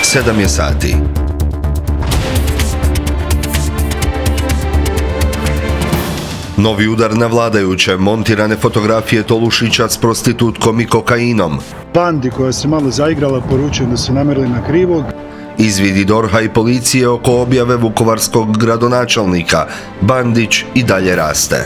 7 je sati. Novi udar na vladajuće, montirane fotografije Tolušića s prostitutkom i kokainom. Bandi koja se malo zaigrala, poručujem da se namjerili na krivog. Izvidi DORH-a i policije oko objave vukovarskog gradonačelnika. Bandić i dalje raste.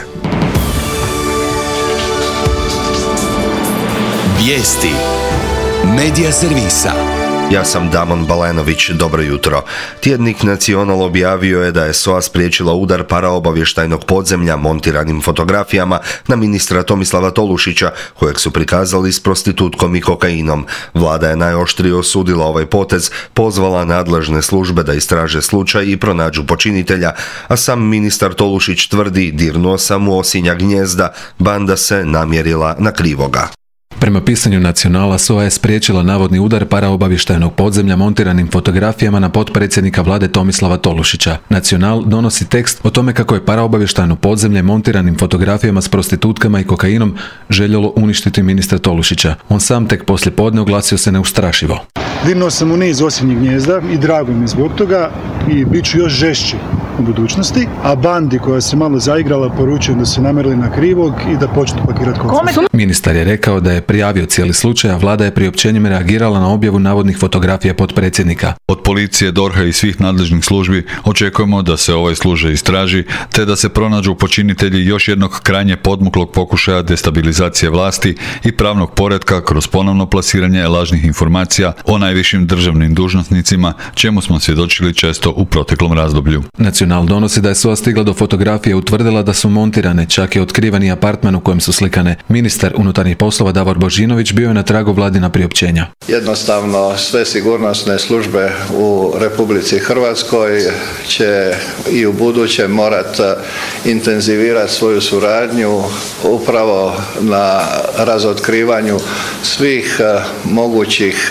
Vijesti Medija servisa. Ja sam Damon Balenović, dobro jutro. Tjednik Nacional objavio je da je SOA spriječila udar paraobavještajnog podzemlja montiranim fotografijama na ministra Tomislava Tolušića, kojeg su prikazali s prostitutkom i kokainom. Vlada je najoštrije osudila ovaj potez, pozvala nadležne službe da istraže slučaj i pronađu počinitelja, a sam ministar Tolušić tvrdi: dirnuo sam u osinja gnijezda, banda se namjerila na krivoga. Prema pisanju Nacionala, SOA je spriječila navodni udar paraobavještajnog podzemlja montiranim fotografijama na potpredsjednika vlade Tomislava Tolušića. Nacional donosi tekst o tome kako je paraobavještajno podzemlje montiranim fotografijama s prostitutkama i kokainom željelo uništiti ministra Tolušića. On sam tek poslijepodne oglasio se neustrašivo. Dirnuo sam u niz osinjih gnijezda i drago mi je zbog toga i bit ću još žešći u budućnosti, a bandi koja se malo zaigrala, poručujem da se namjerili na krivog i da počnu pakirati kofere. Ministar je rekao da je prijavio cijeli slučaj, a vlada je priopćenjem reagirala na objavu navodnih fotografija potpredsjednika. Od policije, DORH-a i svih nadležnih službi očekujemo da se ovaj slučaj istraži, te da se pronađu počinitelji još jednog krajnje podmuklog pokušaja destabilizacije vlasti i pravnog poretka kroz ponovno plasiranje lažnih informacija o najvišim državnim dužnosnicima, čemu smo svjedočili često u proteklom razdoblju. Nacional donosi da je SOA stigla do fotografije, utvrdila da su montirane, čak je otkriveni apartman u kojem su slikane. Ministar unutarnjih poslova Davor Božinović bio je na tragu vladina priopćenja. Jednostavno, sve sigurnosne službe u Republici Hrvatskoj će i u buduće morati intenzivirati svoju suradnju upravo na razotkrivanju svih mogućih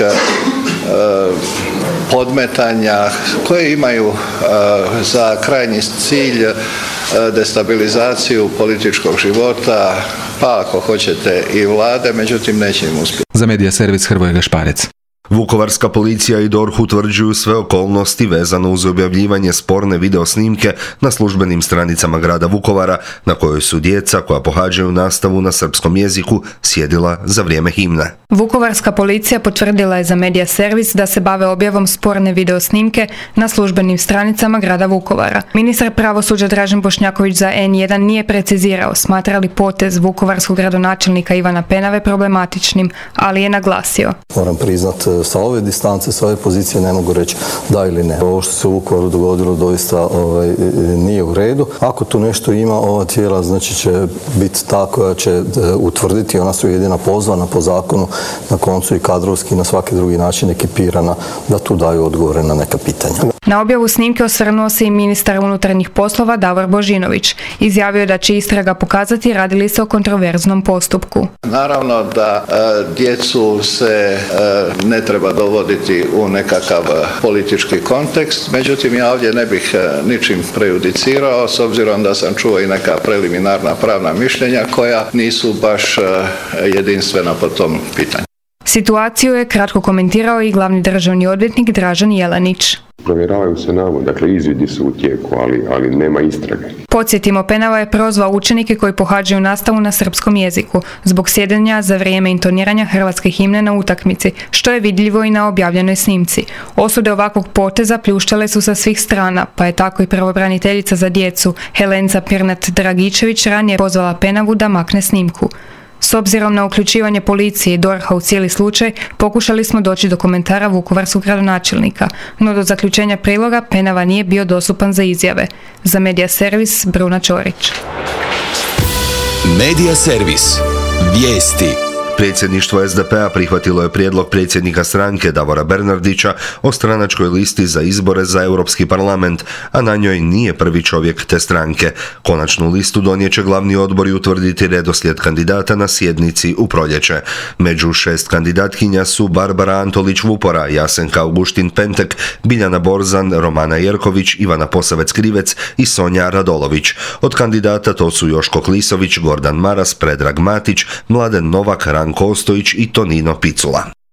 podmetanja koje imaju za krajnji cilj destabilizaciju političkog života, pa ako hoćete i vlade, međutim neće im uspjeti. Za Medija servis Hrvoje Gašparec. Vukovarska policija i DORH utvrđuju sve okolnosti vezano uz objavljivanje sporne videosnimke na službenim stranicama grada Vukovara, na kojoj su djeca koja pohađaju nastavu na srpskom jeziku sjedila za vrijeme himne. Vukovarska policija potvrdila je za Medija servis da se bave objavom sporne videosnimke na službenim stranicama grada Vukovara. Ministar pravosuđa Dražen Bošnjaković za N1 nije precizirao smatra li potez vukovarskog gradonačelnika Ivana Penave problematičnim, ali je naglasio: moram priznati, sa ove distance, sa ove pozicije ne mogu reći da ili ne. Ovo što se u Vukovaru dogodilo doista nije u redu. Ako tu nešto ima, ova tijela znači će biti ta koja će utvrditi, ona su jedina pozvana po zakonu, na koncu i kadrovski, na svaki drugi način ekipirana da tu daju odgovore na neka pitanja. Na objavu snimke osvrnuo se i ministar unutarnjih poslova Davor Božinović. Izjavio da će istraga pokazati radi li se o kontroverznom postupku. Naravno da djecu se ne treba dovoditi u nekakav politički kontekst, međutim ja ovdje ne bih ničim prejudicirao, s obzirom da sam čuo i neka preliminarna pravna mišljenja koja nisu baš jedinstvena po tom pitanju. Situaciju je kratko komentirao i glavni državni odvjetnik Dražen Jelenić. Provjeravaju se navod, dakle izvidi su u tijeku, ali nema istrage. Podsjetimo, Penava je prozvao učenike koji pohađaju nastavu na srpskom jeziku zbog sjedenja za vrijeme intoniranja hrvatske himne na utakmici, što je vidljivo i na objavljenoj snimci. Osude ovakvog poteza pljuštale su sa svih strana, pa je tako i pravobraniteljica za djecu Helenca Pirnat-Dragičević ranije pozvala Penavu da makne snimku. S obzirom na uključivanje policije i DORH-a u cijeli slučaj, pokušali smo doći do komentara vukovarskog gradonačelnika, no do zaključenja priloga Penava nije bio dostupan za izjave. Za Medija servis Bruna Ćorić. Medija servis. Vijesti. Predsjedništvo SDP-a prihvatilo je prijedlog predsjednika stranke Davora Bernardića o stranačkoj listi za izbore za Europski parlament, a na njoj nije prvi čovjek te stranke. Konačnu listu donijet će glavni odbor i utvrditi redoslijed kandidata na sjednici u proljeće. Među 6 kandidatkinja su Barbara Antolić-Vupora, Jasenka Augustin-Pentek, Biljana Borzan, Romana Jerković, Ivana Posavec-Krivec i Sonja Radolović. Od kandidata to su Joško Klisović, Gordan Maras, Predrag Matić, Mladen Novak, Ranko Ostojić i Tonino Picula.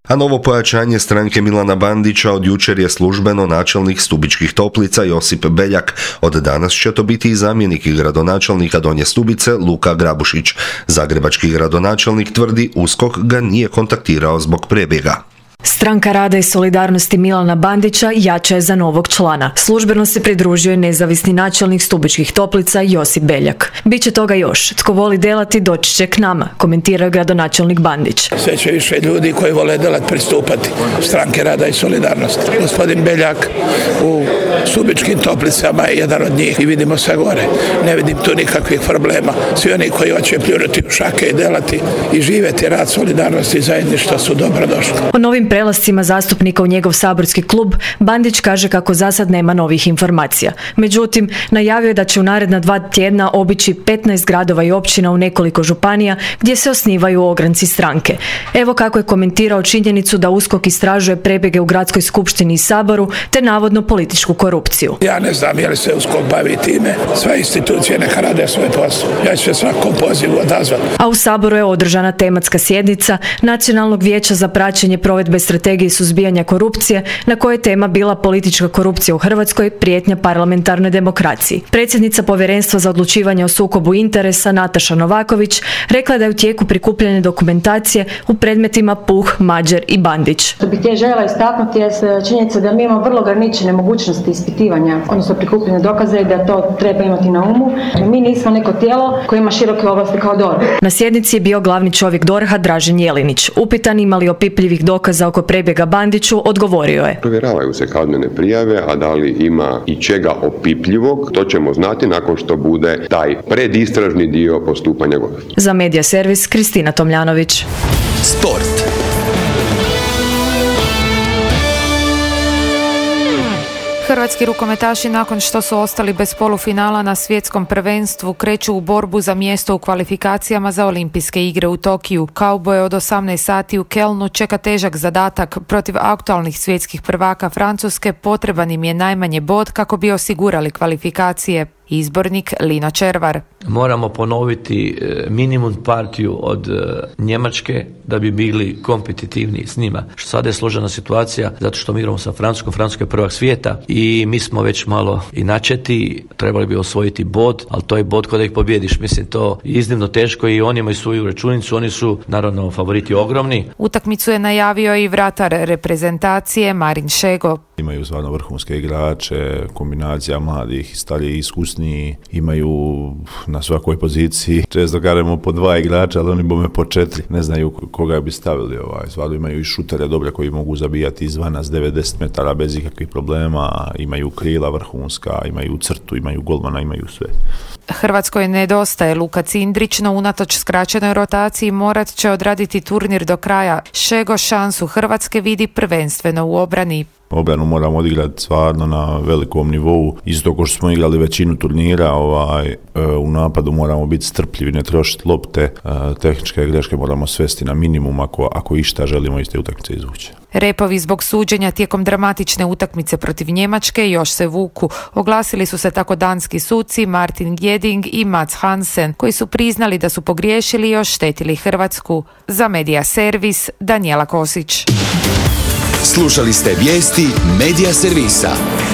A novo pojačanje stranke Milana Bandića od jučer je službeno načelnik Stubičkih Toplica Josip Beljak. Od danas će to biti i zamjenik gradonačelnika Donje Stubice Luka Grabušić. Zagrebački gradonačelnik tvrdi USKOK ga nije kontaktirao zbog prebjega. Stranka rada i solidarnosti Milana Bandića jača je za novog člana. Službeno se pridružio nezavisni načelnik Stubičkih Toplica Josip Beljak. Biće toga još. Tko voli delati doći će k nama, komentira gradonačelnik Bandić. Sve će više ljudi koji vole delat pristupati Stranke rada i solidarnosti. Gospodin Beljak u Stubičkim Toplicama je jedan od njih i vidimo sve gore. Ne vidim tu nikakvih problema. Svi oni koji hoće pljunuti u šake i delati i živjeti rad solidarnosti i zajedništva su dobrodošli. O novim prelascima zastupnika u njegov saborski klub, Bandić kaže kako za sad nema novih informacija. Međutim, najavio je da će u naredna 2 tjedna obići 15 gradova i općina u nekoliko županija gdje se osnivaju ogranci stranke. Evo kako je komentirao činjenicu da USKOK istražuje prebjege u gradskoj skupštini i saboru te navodno političku korupciju. Ja ne znam je li se USKOK bavi time. Sve institucije neka rade svoj posao. Ja ću se svakom pozivu odazvati. A u saboru je održana tematska sjednica Nacionalnog vijeća za praćenje provedbe strategije suzbijanja korupcije, na kojoj je tema bila politička korupcija u Hrvatskoj, prijetnja parlamentarnoj demokraciji. Predsjednica Povjerenstva za odlučivanje o sukobu interesa Nataša Novaković rekla da je u tijeku prikupljanje dokumentacije u predmetima Puh, Mađer i Bandić. Što bih željela istaknuti je činjenica da mi imamo vrlo ograničene mogućnosti ispitivanja, odnosno prikupljanja dokaza i da to treba imati na umu. Mi nismo neko tijelo koje ima široke ovlasti kao DORH. Na sjednici je bio glavni čovjek DORH-a Dražen Jelinić. Upitan ima li opipljivih dokaza oko prebjega Bandiću, odgovorio je. Provjeravaju se kaznene prijave, a da li ima i čega opipljivog, to ćemo znati nakon što bude taj predistražni dio postupanja godine. Za Medija servis Kristina Tomljanović. Sport. Hrvatski rukometaši nakon što su ostali bez polufinala na svjetskom prvenstvu kreću u borbu za mjesto u kvalifikacijama za olimpijske igre u Tokiju. Kauboje od 18 sati u Kelnu čeka težak zadatak protiv aktualnih svjetskih prvaka Francuske. Potreban im je najmanje bod kako bi osigurali kvalifikacije. Izbornik Lino Červar. Moramo ponoviti minimum partiju od Njemačke da bi bili kompetitivni s njima. Što sada je složena situacija zato što mi igramo sa Francuskom. Francuska je prvak svijeta i mi smo već malo i načeti. Trebali bi osvojiti bod, ali to je bod kada ih pobjediš. Mislim, to je iznimno teško i oni imaju svoju računicu. Oni su naravno favoriti ogromni. Utakmicu je najavio i vratar reprezentacije Marin Šego. Imaju stvarno vrhunske igrače, kombinacija mladih, starijih, iskusniji, imaju na svakoj poziciji. Često kažemo po 2 igrača, ali oni bome po 4. Ne znaju koga bi stavili. Stvarno imaju i šutere dobre koji mogu zabijati izvana s 90 metara bez ikakvih problema, imaju krila vrhunska, imaju crtu, imaju golmana, imaju sve. Hrvatskoj nedostaje Luka Cindrić, no unatoč skraćenoj rotaciji morat će odraditi turnir do kraja. Šego šansu Hrvatske vidi prvenstveno u obrani. Obranu moramo odigrati stvarno na velikom nivou. Isto kao što smo igrali većinu turnira, u napadu moramo biti strpljivi, ne trošiti lopte, tehničke greške moramo svesti na minimum ako išta želimo iz te utakmice izvući. Repovi zbog suđenja tijekom dramatične utakmice protiv Njemačke još se vuku. Oglasili su se tako danski suci Martin Gjeding i Mats Hansen, koji su priznali da su pogriješili i oštetili Hrvatsku. Za Medija servis Danijela Kosić. Slušali ste vijesti Medija servisa.